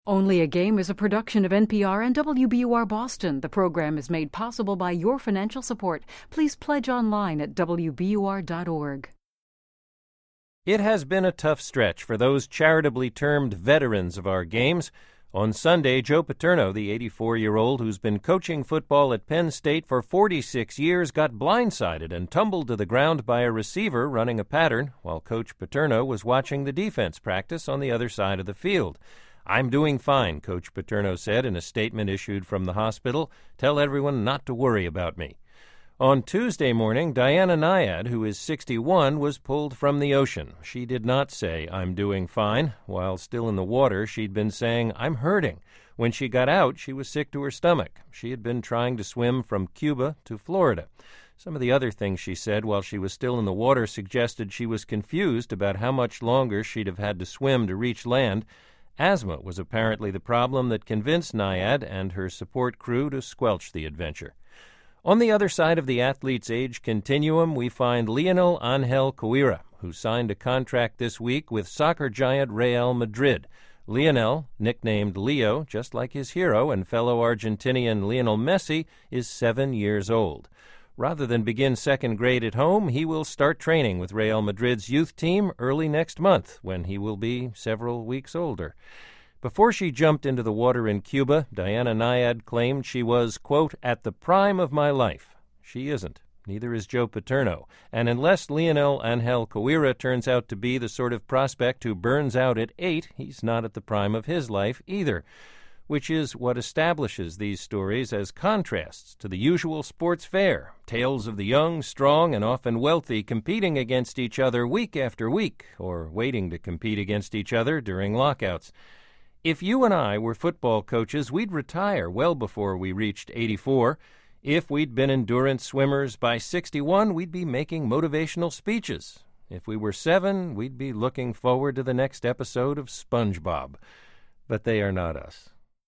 Only a Game is a production of NPR and WBUR Boston. The program is made possible by your financial support. Please pledge online at WBUR.org. It has been a tough stretch for those charitably termed veterans of our games. On Sunday, Joe Paterno, the 84-year-old who's been coaching football at Penn State for 46 years, got blindsided and tumbled to the ground by a receiver running a pattern while Coach Paterno was watching the defense practice on the other side of the field. "I'm doing fine," Coach Paterno said in a statement issued from the hospital. "Tell everyone not to worry about me." On Tuesday morning, Diana Nyad, who is 61, was pulled from the ocean. She did not say, "I'm doing fine." While still in the water, she'd been saying, "I'm hurting." When she got out, she was sick to her stomach. She had been trying to swim from Cuba to Florida. Some of the other things she said while she was still in the water suggested she was confused about how much longer she'd have had to swim to reach land. Asthma was apparently the problem that convinced Nyad and her support crew to squelch the adventure. On the other side of the athlete's age continuum, we find Lionel Angel Quira, who signed a contract this week with soccer giant Real Madrid. Lionel, nicknamed Leo, just like his hero and fellow Argentinian Lionel Messi, is 7 years old. Rather than begin second grade at home, he will start training with Real Madrid's youth team early next month, when he will be several weeks older. Before she jumped into the water in Cuba, Diana Nyad claimed she was, quote, "at the prime of my life." She isn't. Neither is Joe Paterno. And unless Lionel Angel Quira turns out to be the sort of prospect who burns out at 8, he's not at the prime of his life either, which is what establishes these stories as contrasts to the usual sports fare, tales of the young, strong, and often wealthy competing against each other week after week, or waiting to compete against each other during lockouts. If you and I were football coaches, we'd retire well before we reached 84. If we'd been endurance swimmers by 61, we'd be making motivational speeches. If we were 7, we'd be looking forward to the next episode of SpongeBob. But they are not us.